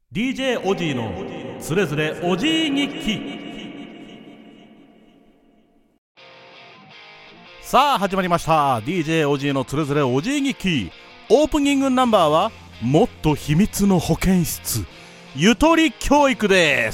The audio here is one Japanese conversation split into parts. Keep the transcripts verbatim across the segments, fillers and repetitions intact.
ディージェー オジーのつれづれおじい日記。さあ始まりました ディージェー オジーのつれづれおじい日記。オープニングナンバーはもっと秘密の保健室ゆとり教育です。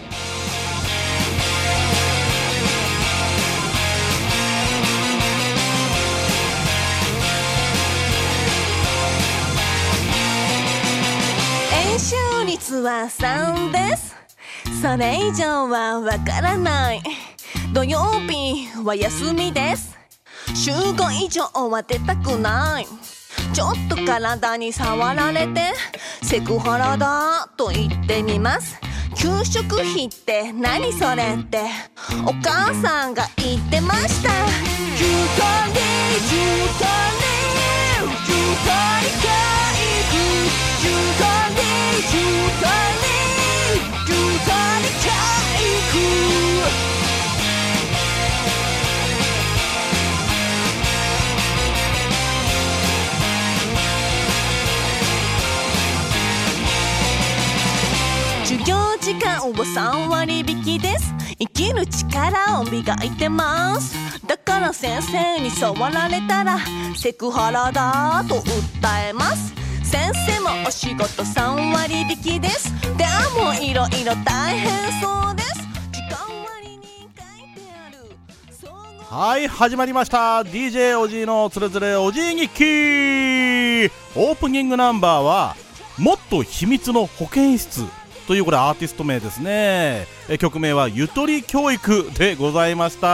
円周率はさんです。それ以上はわからない。土曜日は休みです。週ご以上は出たくない。ちょっと体に触られてセクハラだと言ってみます。給食費って何それってお母さんが言ってました。ゆとりゆとりゆとり教育ゆとりゆとりゆとり教育。授業時間はさんわり引きです。生きる力を磨いてます。だから先生に触られたらセクハラだと訴えます。先生もお仕事さんわり引きです。でもいろいろ大変そうです。時間割に書いてある。 はい始まりました ディージェー オジーのつれづれおじい日記。オープニングナンバーはもっと秘密の保健室というこれアーティスト名ですね。え曲名はゆとり教育でございました。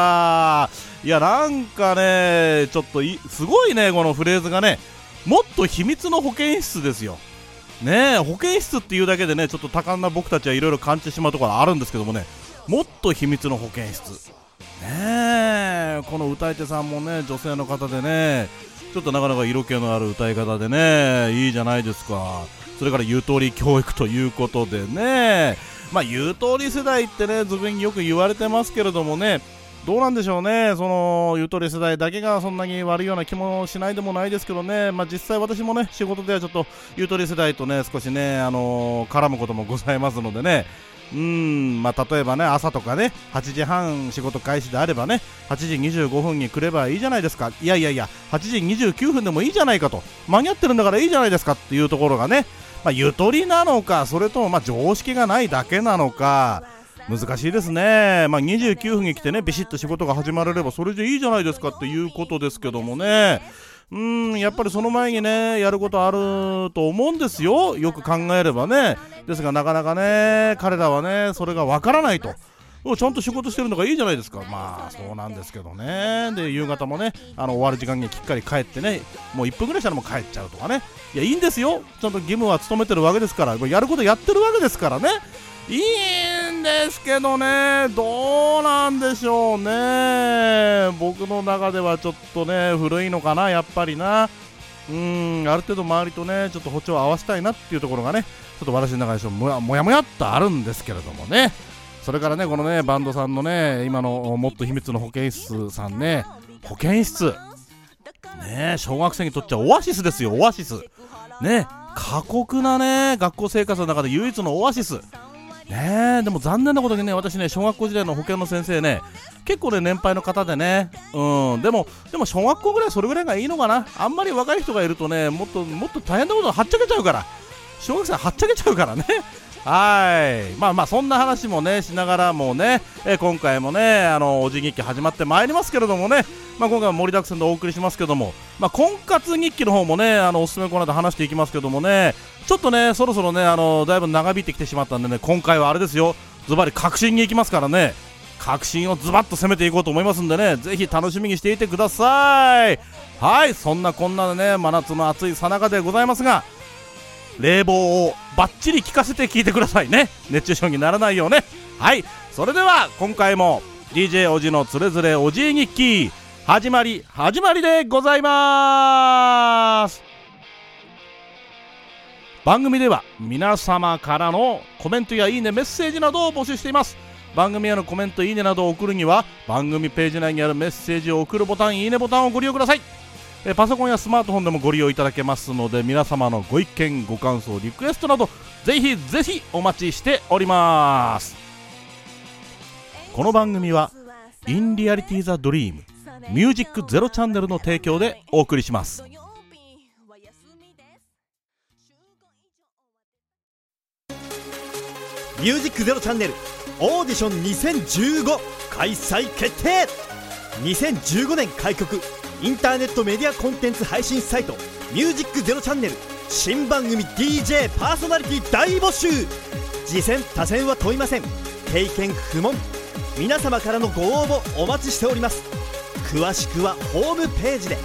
いやなんかねちょっといすごいねこのフレーズがね、もっと秘密の保健室ですよね。え保健室っていうだけでねちょっと多感な僕たちはいろいろ感じてしまうところあるんですけどもね、もっと秘密の保健室ねえ、この歌い手さんもね女性の方でねちょっとなかなか色気のある歌い方でねいいじゃないですか。それからゆとり教育ということでね、まあゆとり世代ってねずぶによく言われてますけれどもね、どうなんでしょうね。そのゆとり世代だけがそんなに悪いような気もしないでもないですけどね。まあ実際私もね仕事ではちょっとゆとり世代とね少しねあのー、絡むこともございますのでね、うーんまあ例えばね朝とかねはちじはん仕事開始であればねはちじにじゅうごふんに来ればいいじゃないですか。いやいやいやはちじにじゅうきゅうふんでもいいじゃないかと、間に合ってるんだからいいじゃないですかっていうところがね、まあ、ゆとりなのかそれともまあ常識がないだけなのか難しいですね。まあ、にじゅうきゅうふんに来てねビシッと仕事が始まれればそれでいいじゃないですかっていうことですけどもね、うーんやっぱりその前にねやることあると思うんですよ、よく考えればね。ですがなかなかね彼らはねそれがわからないと。ちゃんと仕事してるのがいいじゃないですか。まあそうなんですけどね。で夕方もねあの終わる時間にきっかり帰ってねもういっぷんぐらいしたらもう帰っちゃうとかね。いやいいんですよ、ちゃんと義務は務めてるわけですから、やることやってるわけですからね、いいんですけどね、どうなんでしょうね。僕の中ではちょっとね古いのかなやっぱりな。うーんある程度周りとねちょっと歩調を合わせたいなっていうところがねちょっと私の中でちょっともやもやもやっとあるんですけれどもね。それからねこのねバンドさんのね今のもっと秘密の保健室さんね、保健室ね小学生にとっちゃオアシスですよ、オアシスね。過酷なね学校生活の中で唯一のオアシスね。でも残念なことにね私ね小学校時代の保健の先生ね結構ね年配の方でね、うんでもでも小学校ぐらいそれぐらいがいいのかな。あんまり若い人がいるとねもっともっと大変なことがはっちゃけちゃうから、小学生はっちゃけちゃうからね。はいまあまあそんな話もねしながらもね、え今回もねあのおじ日記始まってまいりますけれどもね、まあ、今回は盛りだくさんでお送りしますけども、まあ、婚活日記の方もねあのおすすめコーナーで話していきますけどもね、ちょっとねそろそろねあのだいぶ長引いてきてしまったんでね今回はあれですよ、ズバリ革新に行きますからね、革新をズバッと攻めていこうと思いますんでね、ぜひ楽しみにしていてください。はいそんなこんなでね真夏の暑いさなかでございますが冷房をバッチリ効かせて聞いてくださいね、熱中症にならないようね。はいそれでは今回も ディージェー おじのつれづれおじい日記始まり始まりでございます。番組では皆様からのコメントやいいねメッセージなどを募集しています。番組へのコメントいいねなどを送るには番組ページ内にあるメッセージを送るボタンいいねボタンをご利用ください。 えー、パソコンやスマートフォンでもご利用いただけますので、皆様のご意見ご感想リクエストなどぜひぜひお待ちしております。この番組はインリアリティザドリームミュージックゼロチャンネルの提供でお送りします。 ミュージックゼロチャンネルオーディションにせんじゅうご開催決定。にせんじゅうごねん開局インターネットメディアコンテンツ配信サイトミュージックゼロチャンネル新番組 ディージェー パーソナリティ大募集。次戦他戦は問いません。経験不問。皆様からのご応募お待ちしております。詳しくはホームページで。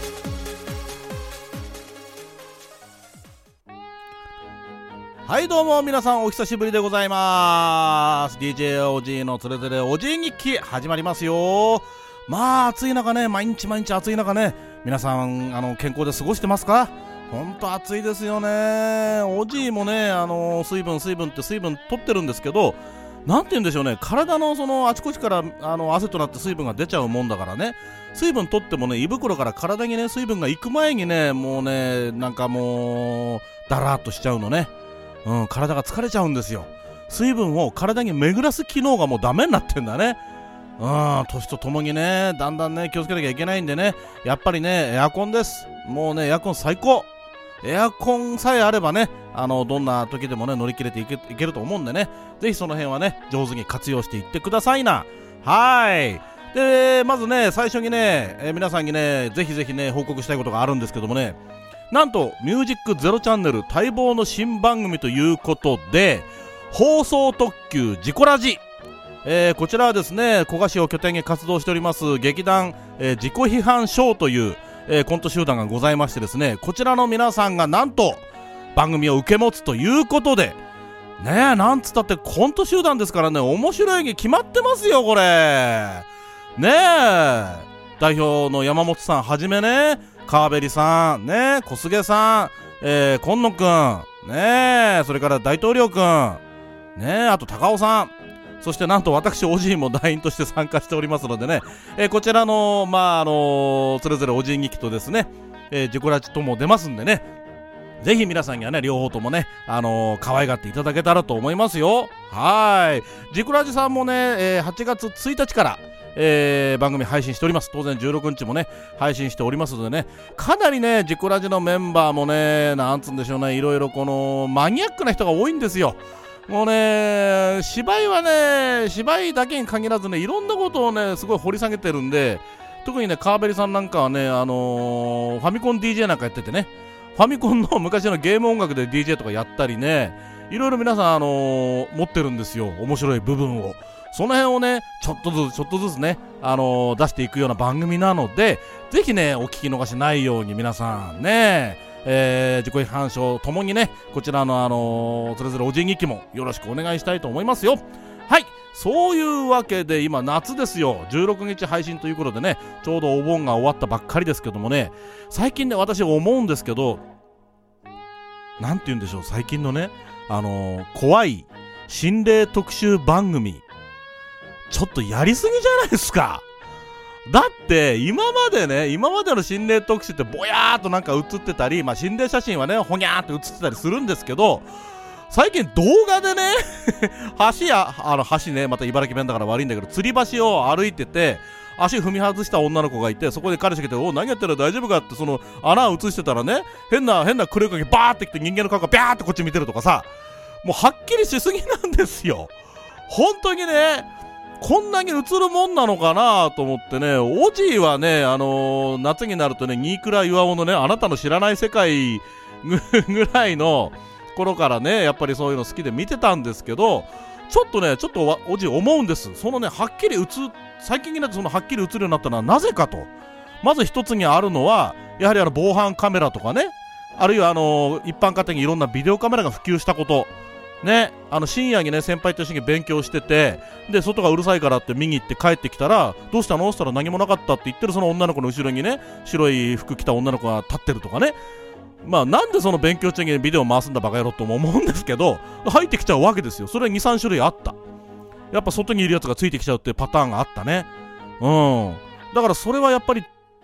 はいどうも皆さんお久しぶりでございます。 ディージェー オージー のつれづれおじい日記始まりますよ。まあ暑い中ね、毎日毎日暑い中ね、皆さんあの健康で過ごしてますか？ほんと暑いですよね。おじいもね、あの水分水分って水分取ってるんですけど、なんて言うんでしょうね、体のそのあちこちからあの汗となって水分が出ちゃうもんだからね、水分取ってもね、胃袋から体にね水分が行く前にね、もうねなんかもうだらーっとしちゃうのね。うん、体が疲れちゃうんですよ。水分を体に巡らす機能がもうダメになってんだね。うん、年とともにね、だんだんね気をつけなきゃいけないんでね、やっぱりねエアコンです。もうねエアコン最高。エアコンさえあればね、あのどんな時でもね乗り切れていけ、いけると思うんでね、ぜひその辺はね上手に活用していってくださいな。はい。でまずね最初にね、えー、皆さんにねぜひぜひね報告したいことがあるんですけどもね、なんとミュージックゼロチャンネル待望の新番組ということで、放送特急ジコラジ、えー、こちらはですね古賀市を拠点に活動しております劇団、えー、自己批判ショーという、えー、コント集団がございましてですね、こちらの皆さんがなんと番組を受け持つということでね、えなんつったってコント集団ですからね、面白いに決まってますよこれね。え代表の山本さんはじめね、川べりさんね、小菅さん、えー、今野くんね、それから大統領くんね、あと高尾さん、そしてなんと私おじいも団員として参加しておりますのでね、えー、こちらのまああのー、それぞれおじい日記とですね、えー、ジコラジとも出ますんでね、ぜひ皆さんにはね両方ともね、あのー、可愛がっていただけたらと思いますよ。はい。ジコラジさんもね、えー、はちがつついたちからえー、番組配信しております。当然じゅうろくにちもね配信しておりますのでね、かなりねジコラジのメンバーもね、なんつうんでしょうね、いろいろこのマニアックな人が多いんですよ。もうね芝居はね、芝居だけに限らずね、いろんなことをねすごい掘り下げてるんで、特にね川べりさんなんかはね、あのー、ファミコン ディージェー なんかやっててね、ファミコンの昔のゲーム音楽で ディージェー とかやったりね、いろいろ皆さん、あのー、持ってるんですよ、面白い部分を。その辺をねちょっとずつちょっとずつね、あのー、出していくような番組なので、ぜひねお聞き逃しないように皆さんね、えー、自己批判書ともにね、こちらの、あのー、それぞれおじい日記もよろしくお願いしたいと思いますよ。はい。そういうわけで今夏ですよ。じゅうろくにち配信ということでね、ちょうどお盆が終わったばっかりですけどもね、最近ね私思うんですけど、なんて言うんでしょう、最近のね、あのー、怖い心霊特集番組ちょっとやりすぎじゃないですか。だって今までね、今までの心霊特集ってぼやーっとなんか映ってたり、まあ心霊写真はねほにゃーって映ってたりするんですけど、最近動画でね橋やあの橋ね、また茨城弁だから悪いんだけど、吊り橋を歩いてて足踏み外した女の子がいて、そこで彼氏が来て、お何やってる大丈夫かって、その穴を映してたらね、変な変な黒い影バーってきて人間の顔がビャーってこっち見てるとかさ、もうはっきりしすぎなんですよ本当にね。こんなに映るもんなのかなと思ってね、おじいはね、あのー、夏になるとね、新倉岩尾のね、あなたの知らない世界ぐらいの頃からね、やっぱりそういうの好きで見てたんですけど、ちょっとね、ちょっとおじい思うんです。そのね、はっきり映、最近になってそのはっきり映るようになったのはなぜかと。まず一つにあるのは、やはりあの防犯カメラとかね、あるいはあのー、一般家庭にいろんなビデオカメラが普及したこと。ね、あの深夜にね先輩と一緒に勉強してて、で外がうるさいからって見に行って帰ってきたら、どうしたのって言ったら何もなかったって言ってるその女の子の後ろにね白い服着た女の子が立ってるとかね、まあなんでその勉強中にビデオ回すんだバカ野郎とも思うんですけど、入ってきちゃうわけですよ。それは にさん 種類あった。やっぱ外にいるやつがついてきちゃうっていうパターンがあったね。うん。だからそれはやっぱり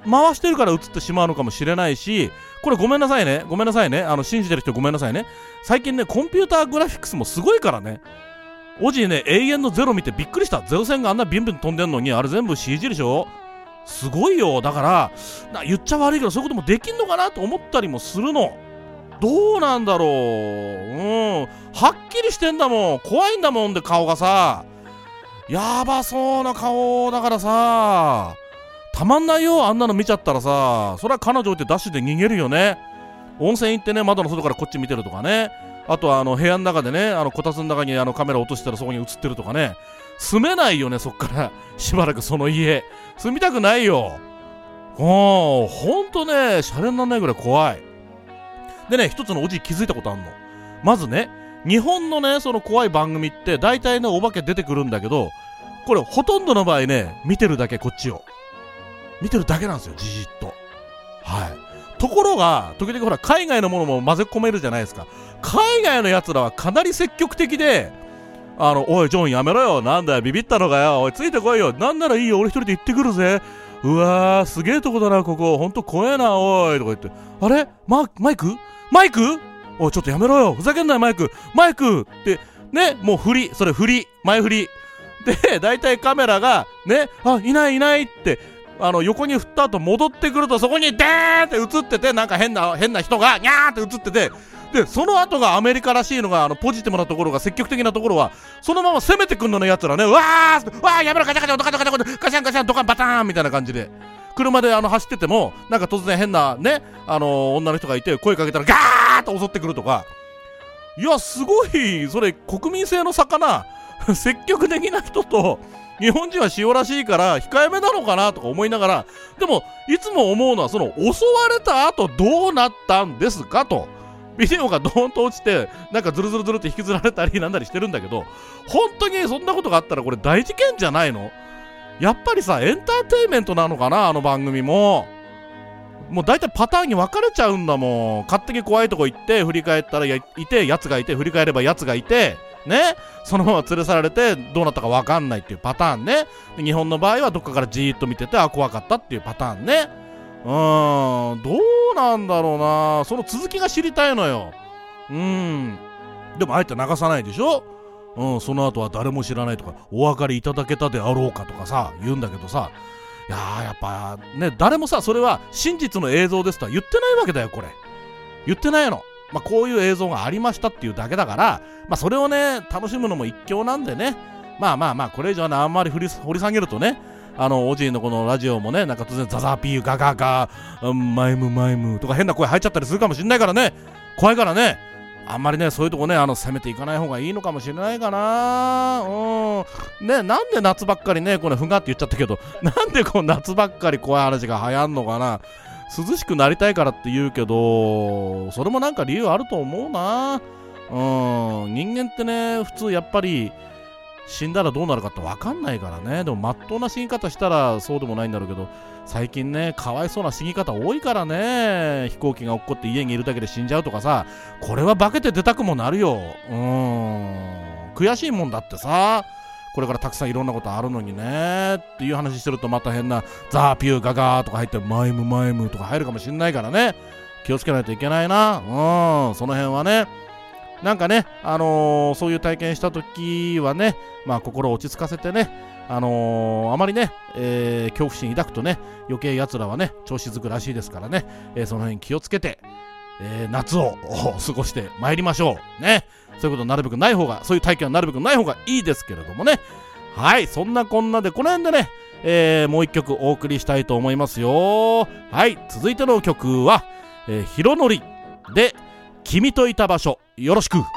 回してるから映ってしまうのかもしれないし、これごめんなさいねごめんなさいねあの信じてる人ごめんなさいね。最近ねコンピューターグラフィックスもすごいからね。おじいね永遠のゼロ見てびっくりした。ゼロ線があんなビンビン飛んでんのにあれ全部 シージー でしょ。すごいよ。だからな言っちゃ悪いけどそういうこともできんのかなと思ったりもするの。どうなんだろう。うんはっきりしてんだもん。怖いんだもんで顔がさやばそうな顔だからさたまんないよ。あんなの見ちゃったらさそれは彼女ってダッシュで逃げるよね。温泉行ってね窓の外からこっち見てるとかね。あとはあの部屋の中でねあのこたつの中にあのカメラ落としたらそこに映ってるとかね。住めないよねそっからしばらくその家住みたくないよ。ほんとねシャレにならないぐらい怖い。でね一つのおじい気づいたことあんの。まずね日本のねその怖い番組って大体ねお化け出てくるんだけどこれほとんどの場合ね見てるだけこっちを見てるだけなんですよじじっと。はいところが時々ほら海外のものも混ぜ込めるじゃないですか。海外のやつらはかなり積極的であのおいジョンやめろよなんだよビビったのかよおいついてこいよなんならいいよ俺一人で行ってくるぜうわーすげえとこだなここほんと怖えなおいとか言ってあれママイクマイクおいちょっとやめろよふざけんなよマイクマイクってねもう振りそれ振り前振りでだいたいカメラがねあいないいないってあの横に振った後戻ってくるとそこにデーンって映っててなんか変な変な人がニャーって映っててでその後がアメリカらしいのがあのポジティブなところが積極的なところはそのまま攻めてくんののやつらねうわーわーやめろガチャガチャドカドカドカドカシャンカシャンドカンバターンみたいな感じで車であの走っててもなんか突然変なねあのー、女の人がいて声かけたらガーッと襲ってくるとかいやすごいそれ国民性の差かな積極的な人と日本人は塩らしいから控えめなのかなとか思いながらでもいつも思うのはその襲われた後どうなったんですかとビデオがドーンと落ちてなんかズルズルズルって引きずられたりなんだりしてるんだけど本当にそんなことがあったらこれ大事件じゃないの。やっぱりさエンターテインメントなのかなあの番組ももう大体パターンに分かれちゃうんだもん。勝手に怖いとこ行って振り返ったらやいてやつがいて振り返ればやつがいてねそのまま連れ去られてどうなったか分かんないっていうパターンね。で日本の場合はどっかからじーっと見ててあ怖かったっていうパターンね。うーんどうなんだろうなその続きが知りたいのよ。うんでもあえて流さないでしょ。うんその後は誰も知らないとかお分かりいただけたであろうかとかさ言うんだけどさいやーやっぱね誰もさそれは真実の映像ですとは言ってないわけだよ。これ言ってないの。まあこういう映像がありましたっていうだけだからまあそれをね楽しむのも一興なんでねまあまあまあこれ以上ねあんまり掘り、掘り下げるとねあのおじいのこのラジオもねなんか突然ザザーピーガガガー、うん、マイムマイムとか変な声入っちゃったりするかもしんないからね怖いからねあんまりねそういうとこねあの攻めていかない方がいいのかもしれないかな。うんねなんで夏ばっかりねこれふがって言っちゃったけどなんでこう夏ばっかり怖い話が流行んのかな。涼しくなりたいからって言うけどそれもなんか理由あると思うな。うん人間ってね普通やっぱり死んだらどうなるかって分かんないからね。でもまっとうな死に方したらそうでもないんだろうけど最近ねかわいそうな死に方多いからね。飛行機が落っこって家にいるだけで死んじゃうとかさこれは化けて出たくもなるよ。うーん悔しいもんだってさこれからたくさんいろんなことあるのにねっていう話してるとまた変なザーピューガガーとか入ってマイムマイムとか入るかもしんないからね気をつけないといけないな。うんその辺はねなんかね、あのー、そういう体験した時はね、まあ心を落ち着かせてね、あのー、あまりね、えー、恐怖心抱くとね、余計奴らはね、調子づくらしいですからね、えー、その辺気をつけて、えー、夏を過ごして参りましょう。ね。そういうことなるべくない方が、そういう体験はなるべくない方がいいですけれどもね。はい、そんなこんなで、この辺でね、えー、もう一曲お送りしたいと思いますよ。はい、続いての曲は、えー、ひろのりで、君といた場所。よろしく。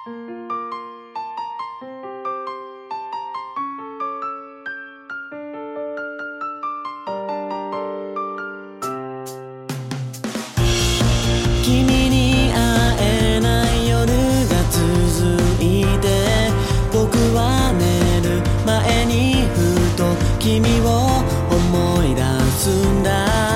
君に会えない夜が続いて僕は寝る前にふと君を思い出すんだ。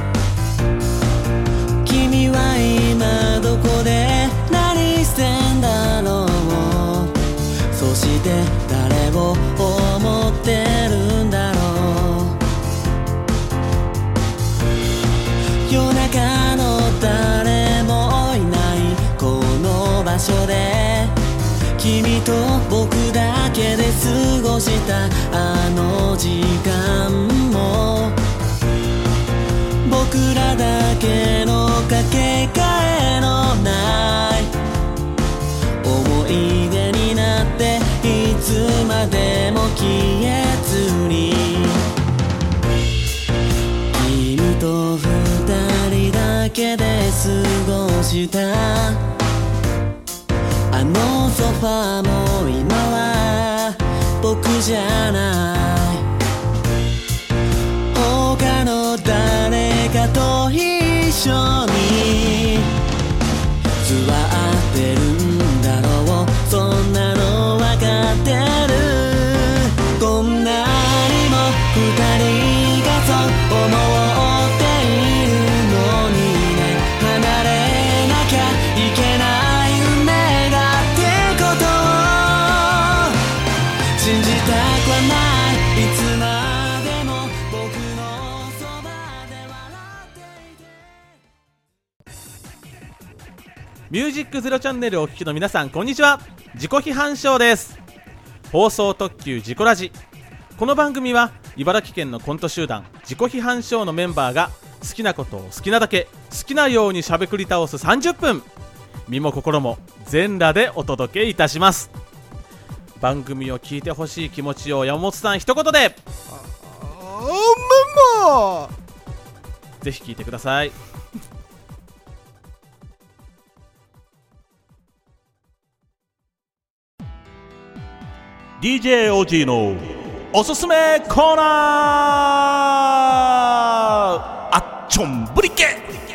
君は今どこで何してんだろう。そして誰を思ってるんだろう。 君と僕だけで過ごしたあの時間も僕らだけのかけがえのない思い出になっていつまでも消えずに君と二人だけで過ごしたあのソファーも今は僕じゃない他の誰かと一緒に座ってるんだろうそんなのわかってるこんなにも二人がそう思っているのにね離れなきゃいけない運命だってことを信じたくはないいつまでも僕のそばで笑っていてミュージックゼロチャンネルをお聞きの皆さんこんにちは。自己批判ショーです。放送特急自己ラジ。この番組は茨城県のコント集団自己批判ショーのメンバーが好きなことを好きなだけ好きなようにしゃべくり倒すさんじゅっぷん、身も心も全裸でお届けいたします。番組を聞いてほしい気持ちを山本さん一言でぜひ聞いてください。ディージェー オージー のおすすめコーナーあっちょんぶりけ。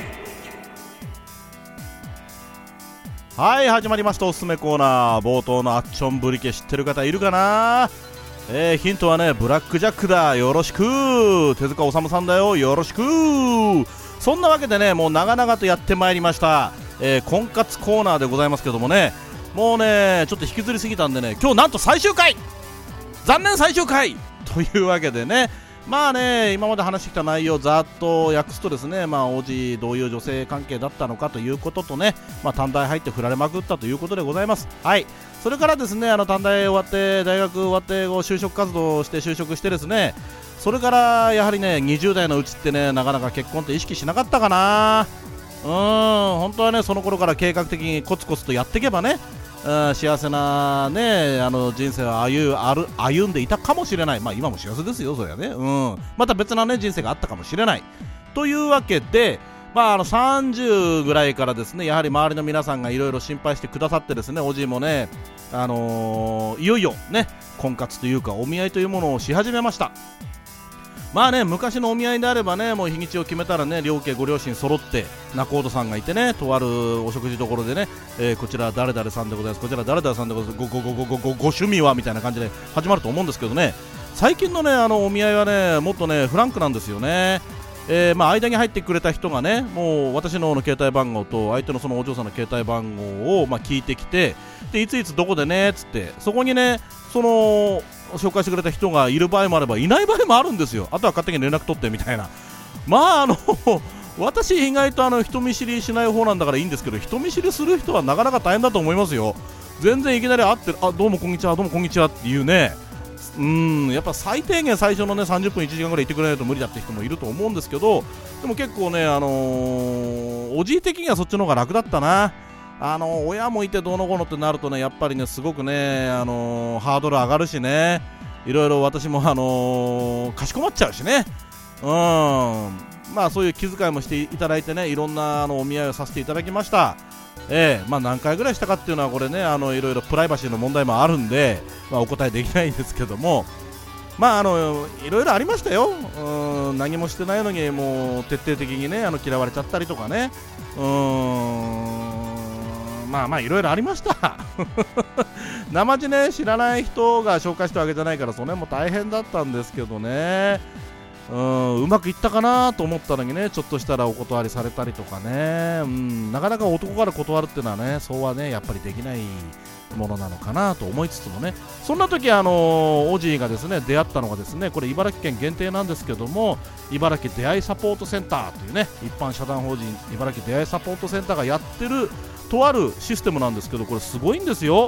はい、始まりましたおすすめコーナー。冒頭のあっちょんぶりけ知ってる方いるかな。えー、ヒントはねブラックジャックだ。よろしく。手塚治虫さんだよ。よろしく。そんなわけでねもう長々とやってまいりました、えー、婚活コーナーでございますけどもね、もうねちょっと引きずりすぎたんでね今日なんと最終回、残念最終回というわけでね、まあね今まで話してきた内容をざっと訳すとですね、まあ王子どういう女性関係だったのかということとね、まあ短大入って振られまくったということでございます。はい、それからですねあの短大終わって大学終わって就職活動をして就職してですね、それからやはりねにじゅう代のうちってねなかなか結婚って意識しなかったかな。うーん本当はねその頃から計画的にコツコツとやっていけばね、うん、幸せな、ね、あの人生を 歩, 歩, 歩んでいたかもしれない。まあ今も幸せですよそれはね、うん、また別な、ね、人生があったかもしれないというわけで、まあ、あのさんじゅうぐらいからですねやはり周りの皆さんがいろいろ心配してくださってですね、おじいもね、あのー、いよいよね婚活というかお見合いというものをし始めました。まあね昔のお見合いであればねもう日にちを決めたらね両家ご両親揃って仲人さんがいてねとあるお食事処でね、えー、こちら誰々さんでございますこちら誰々さんでございますごごごごごごご趣味はみたいな感じで始まると思うんですけどね、最近のねあのお見合いはねもっとねフランクなんですよね。えーまあ、間に入ってくれた人がねもう私の方の携帯番号と相手のそのお嬢さんの携帯番号をまあ聞いてきて、でいついつどこでねっつってそこにねその紹介してくれた人がいる場合もあればいない場合もあるんですよ。あとは勝手に連絡取ってみたいな。まああの私意外とあの人見知りしない方なんだからいいんですけど、人見知りする人はなかなか大変だと思いますよ。全然いきなり会ってあどうもこんにちはどうもこんにちはっていうね、うーんやっぱ最低限最初のねさんじゅっぷんいちじかんぐらいいてくれないと無理だって人もいると思うんですけど、でも結構ねあのー、おじい的にはそっちの方が楽だったな。あの親もいてどうのこうのってなるとねやっぱりねすごくね、あのー、ハードル上がるしね、いろいろ私も、あのー、かしこまっちゃうしね、うんまあそういう気遣いもしていただいてねいろんなあのお見合いをさせていただきました。えーまあ、何回ぐらいしたかっていうのはこれねあのいろいろプライバシーの問題もあるんで、まあ、お答えできないんですけども、まああのいろいろありましたよ。うん何もしてないのにもう徹底的にねあの嫌われちゃったりとかね、うーんまあまあいろいろありました生地ね知らない人が紹介したわけじゃないからそれも大変だったんですけどね、うんうまくいったかなと思ったのにねちょっとしたらお断りされたりとかね、うんなかなか男から断るっていうのはねそうはねやっぱりできないものなのかなと思いつつもね、そんな時あのおじいがですね出会ったのがですねこれ茨城県限定なんですけども茨城出会いサポートセンターというね一般社団法人茨城出会いサポートセンターがやってるとあるシステムなんですけど、これすごいんですよ。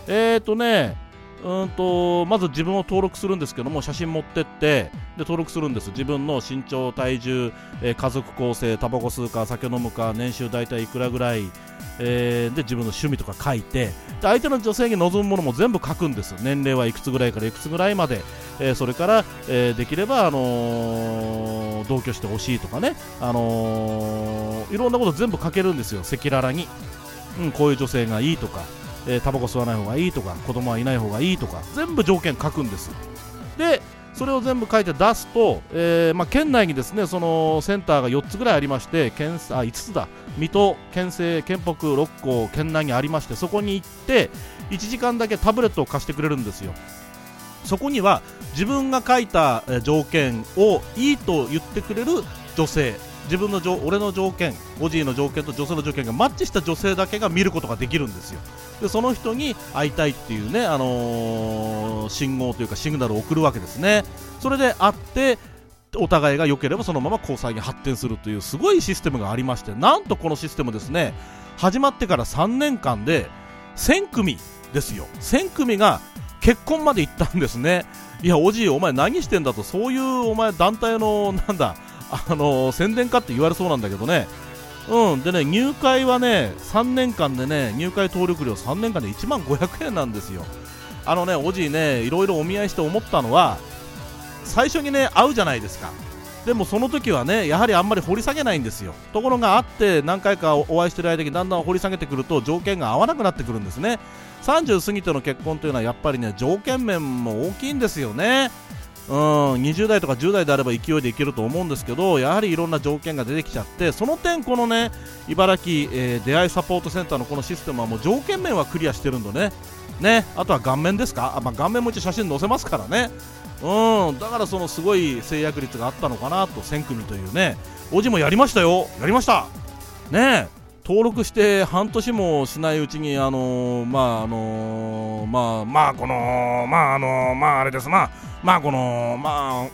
えーとねうんとまず自分を登録するんですけども、写真持ってってで登録するんです。自分の身長、体重、えー、家族構成、タバコ吸うか酒飲むか、年収大体いくらぐらい、えー、で自分の趣味とか書いて、で相手の女性に望むものも全部書くんです。年齢はいくつぐらいからいくつぐらいまで、えー、それから、えー、できれば、あのー、同居してほしいとかね、あのー、いろんなこと全部書けるんですよ、赤裸々に、うん、こういう女性がいいとか、えー、タバコ吸わない方がいいとか、子供はいない方がいいとか、全部条件書くんです。でそれを全部書いて出すと、えーまあ、県内にですねそのセンターがよっつぐらいありまして、県あいつつだ、水戸、県西、県北、六甲、県内にありまして、そこに行っていちじかんだけタブレットを貸してくれるんですよ。そこには自分が書いた条件をいいと言ってくれる女性、自分の俺の条件、オジーの条件と女性の条件がマッチした女性だけが見ることができるんですよ。でその人に会いたいっていうね、あのー、信号というかシグナルを送るわけですね。それで会ってお互いが良ければそのまま交際に発展するというすごいシステムがありまして、なんとこのシステムですね、始まってからさんねんかんでせんくみですよ。せんくみが結婚まで行ったんですね。いやおじいお前何してんだと、そういうお前団体のなんだあのー、宣伝かって言われそうなんだけどね。うんでね、入会はねさんねんかんでね、入会登録料さんねんかんでいちまんごひゃくえんなんですよ。あのねおじいね、いろいろお見合いして思ったのは、最初にね会うじゃないですか。でもその時はねやはりあんまり掘り下げないんですよ。ところが会って何回かお会いしてる間にだんだん掘り下げてくると条件が合わなくなってくるんですね。さんじゅう過ぎての結婚というのはやっぱりね条件面も大きいんですよね。うんにじゅうだいとかじゅうだいであれば勢いでいけると思うんですけど、やはりいろんな条件が出てきちゃって、その点このね茨城、えー、出会いサポートセンターのこのシステムはもう条件面はクリアしてるんだね。ね、あとは顔面ですか、あ、まあ、顔面も一応写真載せますからね。うんだからそのすごい制約率があったのかなと。せんくみというね、おじもやりましたよ、やりましたね。登録して半年もしないうちにあのー、まああのー、まあまあこのまああのー、まああれですまあまあこのまあ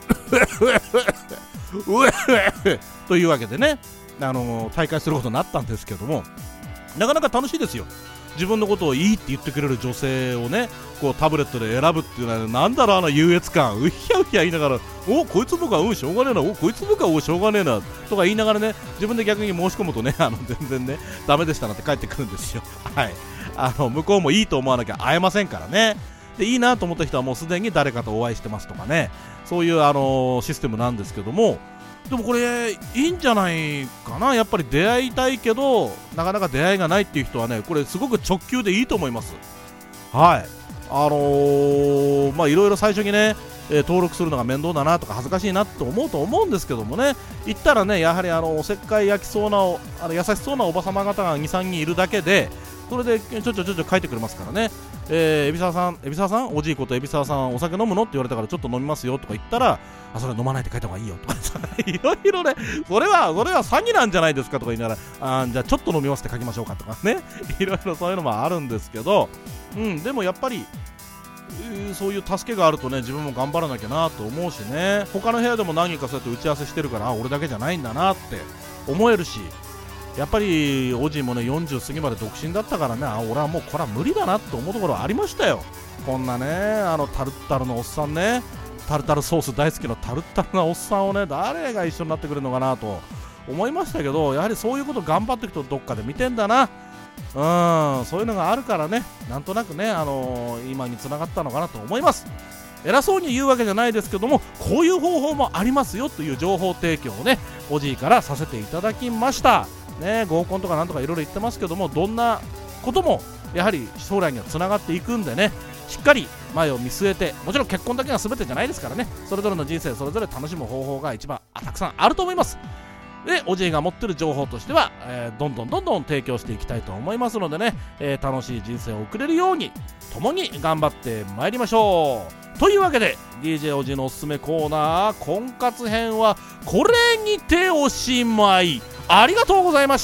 というわけでね、あのー、大会することになったんですけども、なかなか楽しいですよ。自分のことをいいって言ってくれる女性をねこうタブレットで選ぶっていうのは、なんだろうあの優越感、うひゃうひゃ言いながら、おこいつ僕はうんしょうがねえな、おこいつ僕はおしょうがねえなとか言いながらね、自分で逆に申し込むとねあの全然ねダメでしたなんて帰ってくるんですよ。はいあの向こうもいいと思わなきゃ会えませんからね。でいいなと思った人はもうすでに誰かとお会いしてますとかね、そういうあのシステムなんですけども、でもこれいいんじゃないかな。やっぱり出会いたいけどなかなか出会いがないっていう人はね、これすごく直球でいいと思います。はいあのー、まあいろいろ最初にね、えー、登録するのが面倒だなとか恥ずかしいなと思うと思うんですけどもね、行ったらねやはりあのおせっかい焼きそうなあの優しそうなおばさま方が にさんにんいるだけで、それでちょちょちょちょ書いてくれますからね。えー、海老沢さん、海老沢さん、おじいこと海老沢さんお酒飲むのって言われたからちょっと飲みますよとか言ったら、あそれ飲まないで書いた方がいいよとかいろいろね、それはそれは詐欺なんじゃないですかとか言いながら、あじゃあちょっと飲みますって書きましょうかとかねいろいろそういうのもあるんですけど、うんでもやっぱりそういう助けがあるとね自分も頑張らなきゃなと思うしね、他の部屋でも何人かそうやって打ち合わせしてるから、あ俺だけじゃないんだなって思えるし、やっぱりおじいもねよんじゅう過ぎまで独身だったからね、あ俺はもうこれは無理だなと思うところはありましたよ。こんなねあのタルタルのおっさんね、タルタルソース大好きなタルタルなおっさんをね誰が一緒になってくれるのかなと思いましたけど、やはりそういうこと頑張っていくとどっかで見てんだな。うんそういうのがあるからね、なんとなくね、あのー、今につながったのかなと思います。偉そうに言うわけじゃないですけども、こういう方法もありますよという情報提供をねおじいからさせていただきましたね。合コンとかなんとかいろいろ言ってますけども、どんなこともやはり将来にはつながっていくんでね、しっかり前を見据えて、もちろん結婚だけが全てじゃないですからね、それぞれの人生それぞれ楽しむ方法が一番たくさんあると思います。でおじいが持ってる情報としては、えー、どんどんどんどん提供していきたいと思いますのでね、えー、楽しい人生を送れるように共に頑張ってまいりましょう。というわけで ディージェー おじいのおすすめコーナー婚活編はこれにておしまい。ありがとうございました。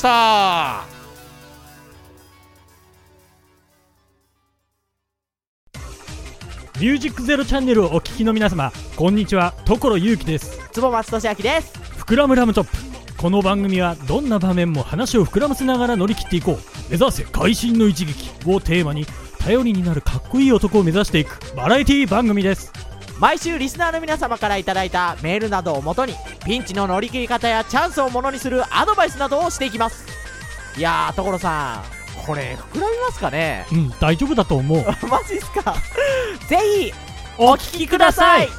ミュージックゼロチャンネルをお聞きの皆様、こんにちは、所ゆうきです。 坪松俊明です。 膨らむラムトップ。この番組はどんな場面も話を膨らませながら乗り切っていこう、目指せ会心の一撃をテーマに、 頼りになるかっこいい男を目指していくバラエティ番組です。 毎週リスナーの皆様からいただいたメールなどをもとにピンチの乗り切り方やチャンスをものにするアドバイスなどをしていきます。いやー所さん、これ膨らみますかね。 うん、大丈夫だと思うマジっすか。ぜひお聞きください。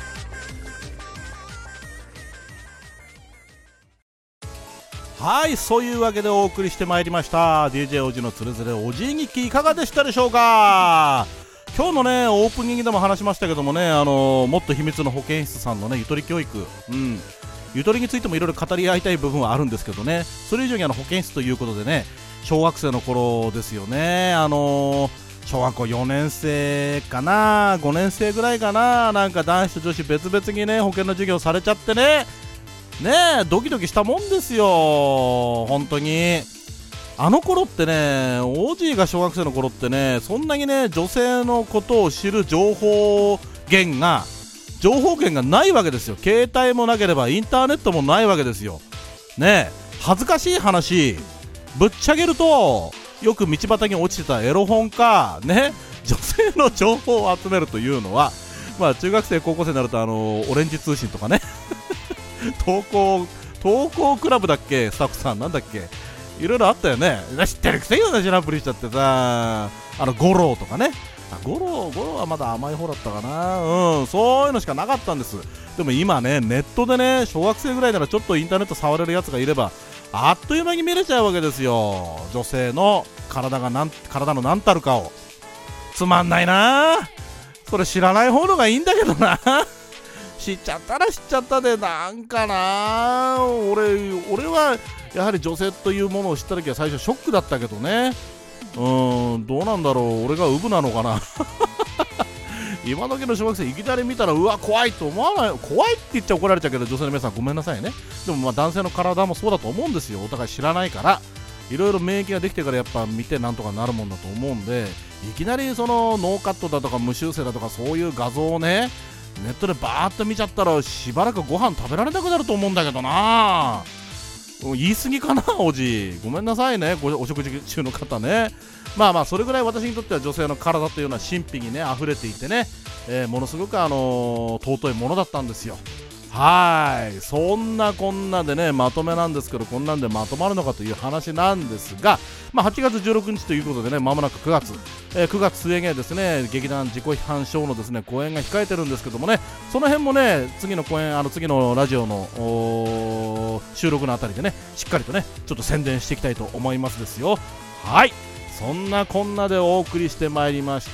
はい、そういうわけでお送りしてまいりました ディージェー おじのつれづれおじい日記、いかがでしたでしょうか。今日のねオープニングでも話しましたけどもね、あのー、もっと秘密の保健室さんのねゆとり教育、うん、ゆとりについてもいろいろ語り合いたい部分はあるんですけどね、それ以上にあの保健室ということでね、小学生の頃ですよね、あのー、小学校よねん生かなごねん生ぐらいかな、なんか男子と女子別々にね保健の授業されちゃってねねえドキドキしたもんですよ本当に。あの頃ってね、オージーが小学生の頃ってね、そんなにね女性のことを知る情報源が情報源がないわけですよ。携帯もなければインターネットもないわけですよね。え恥ずかしい話ぶっちゃけると、よく道端に落ちてたエロ本かね、女性の情報を集めるというのは、まあ中学生高校生になるとあのオレンジ通信とかね投稿投稿クラブだっけ、スタッフさんなんだっけ、いろいろあったよね。知ってるくせに同じアプリしちゃってさ、あのゴローとかね、あゴローゴローはまだ甘い方だったかな、うん、そういうのしかなかったんです。でも今ねネットでね、小学生ぐらいならちょっとインターネット触れるやつがいればあっという間に見れちゃうわけですよ。女性の体がなん体の何たるかを。つまんないな、それ知らない方のがいいんだけどな知っちゃったら知っちゃったで、なんかな、俺俺はやはり女性というものを知った時は最初ショックだったけどね。うーん、どうなんだろう、俺がウブなのかな今時の小学生いきなり見たらうわ怖いと思わない。怖いって言っちゃ怒られちゃうけど、女性の皆さんごめんなさいね。でもまあ男性の体もそうだと思うんですよ。お互い知らないから、いろいろ免疫ができてからやっぱ見てなんとかなるもんだと思うんで、いきなりそのノーカットだとか無修正だとかそういう画像をねネットでバーッと見ちゃったらしばらくご飯食べられなくなると思うんだけどな。言い過ぎかなおじ、ごめんなさいね、ごお食事中の方ね。まあまあそれぐらい私にとっては女性の体というのは神秘にね溢れていてね、えー、ものすごくあのー、尊いものだったんですよ。はい、そんなこんなでねまとめなんですけど、こんなんでまとまるのかという話なんですが、まあ、はちがつじゅうろくにちということでね、まもなくくがつ、えー、くがつ末にはですね劇団自己批判ショーのですね公演が控えてるんですけどもね、その辺もね次の公演、あの次のラジオの収録のあたりでねしっかりとねちょっと宣伝していきたいと思いますですよ。はい、そんなこんなでお送りしてまいりました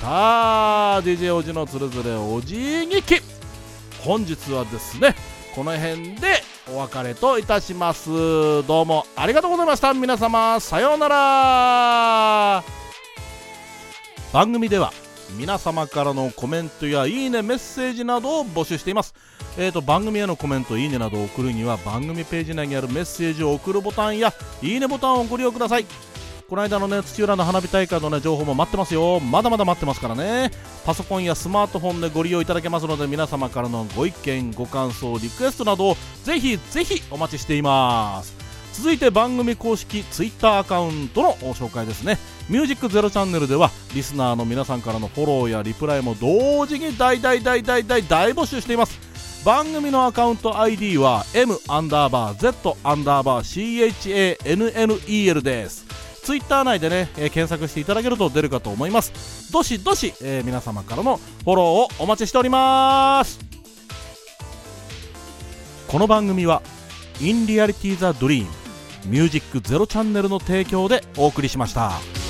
ディージェー おじのつれづれおじ日記。本日はですねこの辺でお別れといたします。どうもありがとうございました。皆様さようなら。番組では皆様からのコメントやいいねメッセージなどを募集しています。えーと番組へのコメントいいねなどを送るには番組ページ内にあるメッセージを送るボタンやいいねボタンをご利用ください。この間のね土浦の花火大会のね情報も待ってますよ。まだまだ待ってますからね。パソコンやスマートフォンでご利用いただけますので、皆様からのご意見ご感想リクエストなどをぜひぜひお待ちしています。続いて番組公式ツイッターアカウントの紹介ですね。ミュージックゼロチャンネルではリスナーの皆さんからのフォローやリプライも同時に大大大大大大募集しています。番組のアカウント アイディー は M アンダーバー Z アンダーバー シーエイチエーエヌエヌイーエル です。ツイッター内でね、えー、検索していただけると出るかと思います。どしどし、えー、皆様からのフォローをお待ちしております。この番組は In Reality the Dream ミュージックゼロチャンネルの提供でお送りしました。